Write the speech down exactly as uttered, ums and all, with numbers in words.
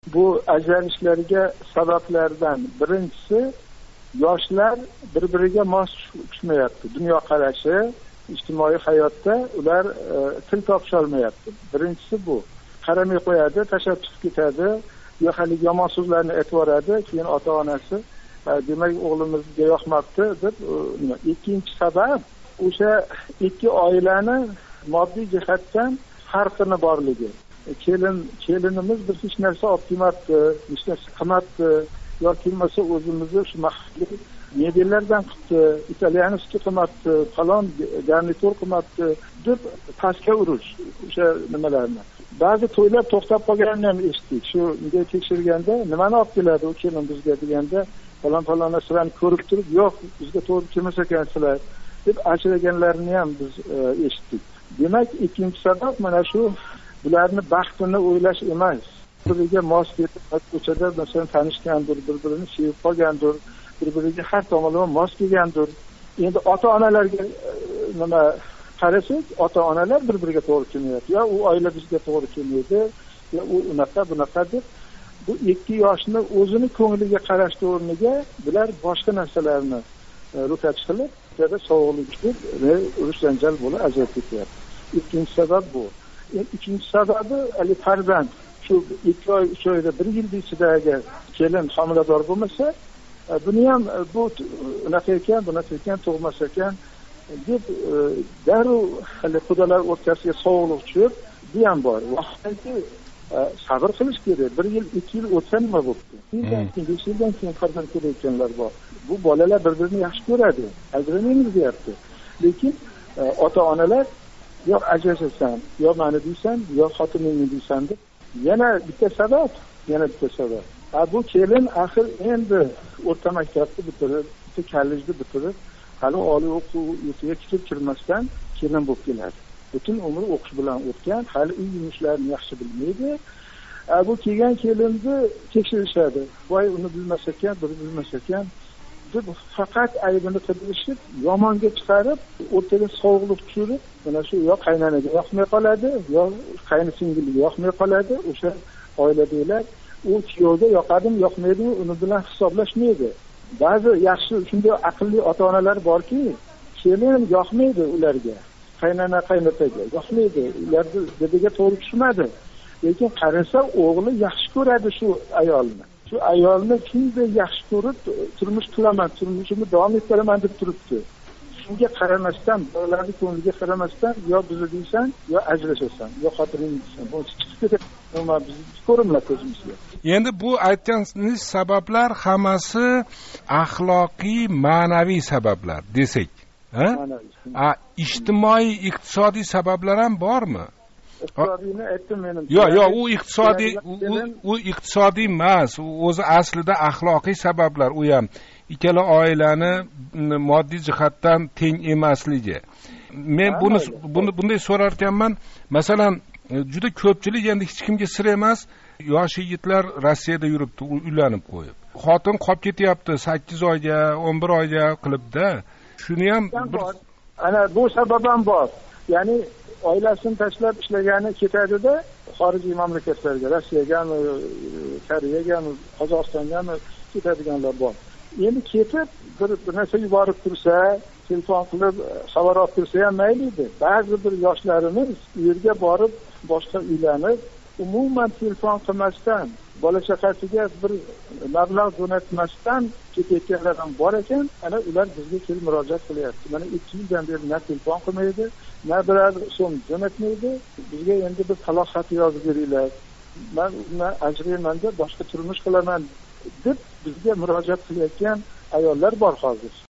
Bu ajralishlarga sabablardan birinchisi yoshlar bir-biriga mos tushmayapti. Dunyoqarashi, ijtimoiy hayotda ular e, til topisha olmayapti. Birinchisi bu. Qaramay qo'yadi, tashlab chiqib ketadi, yo hali yomon so'zlarni aytib yuboradi, keyin ota-onasi demak o'g'limizga yoqmabdi deb. Ikkinchi sabab o'sha ikki oilani moddiy jihatdan farqini borligi. kelin kelinimiz bir hech narsa olib kelmabdi, hech narsa qilmabdi, yoki bo'lmasa o'zimizni shu mahalliy mebellardan qilibdi, italyanskiy qilmabdi, falon garnitur qilmabdi deb pastga urish o'sha nimalarni. Ba'zi to'ylar to'xtab qolganini ham eshitdik. Shu unga tekshirganda nimani olib keladi u kelin bizga deganda, falon falon narsalarni ko'rib turib, yo'q bizga to'g'ri kelmas ekansizlar deb ajraganlarini ham biz eshitdik. Demak, ikkinchi sabab mana shu bularni baxtini o'ylash emas. Bir-biriga mos kelib, ko'chada masalan tanishgandir, bir-birini sevib qolgandir, bir-biriga har tomonlama mos kelgandir. Endi ota-onalarga nima qarasak, ota-onalar bir-biriga to'g'ri kelmayapti. Ya u oila bizga to'g'ri kelmaydi, ya u unaqa bunaqa deb bu ikki yoshni o'zini ko'ngliga qarashni o'rniga bular boshqa narsalarni ro'kach qilib, yana sovuqlik va urush janjal bo'lib ajrab ketyapti. Ikkinchi sabab bu. Uchinchi sababi ali farzand. Shu ikki oy, uch oyda bir yil ichidagi kelin homilador bo'lmasa, buni ham bu unaqa ekan, bunaqa ekan, tug'mas ekan deb darrov hali xudolar o'rtasiga sovuqlik tushib, bu ham bor. Vaqtki sabr qilish kerak. Bir yil, ikki yil o'tsa nima bo'libdi? besh yildan keyin farzand ko'rayotganlar bor. Bu bolalar bir-birini yaxshi ko'radi, ajramaymiz deyapti. Lekin ota-onalar yo'q ajrashasan, yo mani deysan, yo xotiningni deysan deb. Yana bitta sabab, yana bitta sabab. Ha bu kelin axir endi o'rta maktabni bitirib, bitta kollejni bitirib, hali oliy o'quv yurtiga kirib kirmasdan kelin bo'lib keladi. Butun umri o'qish bilan o'tgan, hali uy yumushlarini yaxshi bilmaydi. Ha bu kelgan kelinni tekshirishadi. Voy uni bilmas ekan, buni bilmas ekan deb faqat aybini qidirishib, yomonga chiqarib, o'rtaga sovuqlik tushirib, mana shu yo qaynanaga yoqmay qoladi, yo qaynisingilga yoqmay qoladi. O'sha oiladagilar u kuyovga yoqadimi, yoqmaydimi, uni bilan hisoblashmaydi. Ba'zi yaxshi, shunday aqlli ota-onalar borki, kelin yoqmaydi ularga, qaynana qaynataga yoqmaydi, ularni didiga to'g'ri tushmadi. Lekin qarasa o'g'li yaxshi ko'radi shu ayolni. Shu ayolni shunday yaxshi ko'rib, turmush qilaman, turmushimni davom ettiraman deb turibdi. Shunga qaramasdan, bolalarning ko'ngliga qaramasdan, yo bizni deysan, yo ajrashasan, yo xotining deysan. Bu chiqib ketadi. Nima bizni ko'rinmaydi ko'zimizga. Endi bu aytganingiz sabablar hammasi axloqiy, ma'naviy sabablar desak, ha? A ijtimoiy, iqtisodiy sabablar ham bormi? Iqtisodiyni aytdim menim. Yo'q, yo'q, u iqtisodiy, u iqtisodiy emas, u o'zi aslida axloqiy sabablar, u ham ikkala oilani moddiy jihatdan teng emasligi. Men buni buni bunday so'rar ekanman. Masalan, juda ko'pchilik endi hech kimga sir emas, yosh yigitlar Rossiyada yuribdi, uylanib qo'yib. Xotin qolib ketyapti sakkiz oyga, o'n bir oyga qilibda. Shuni ham bir ana bu sabab ham bor. Ya'ni oilasini tashlab ishlagani ketadi-da, xorijiy mamlakatlarga, Rossiyagami, Koreyagami, Qozog'istongami ketadiganlar bor. Endi ketib bir, bir narsa yuborib tursa, telefon qilib xabar olib tursa ham mayli edi. Ba'zi bir yoshlarimiz u yerga borib, boshqa uylanib, umuman telefon qilmasdan, bola chaqasiga bir mablag' jo'natmasdan ketayotganlar ham bor ekan. Ana ular bizga kelib murojaat qilyapti. Mana ikki yildan beri na telefon qilmaydi, na biror so'm jo'natmaydi. Bizga endi bir taloq xati yozib beringlar. Men undan ajrayman deb boshqa turmush qilaman deb bizga murojaat qilayotgan ayollar bor hozir.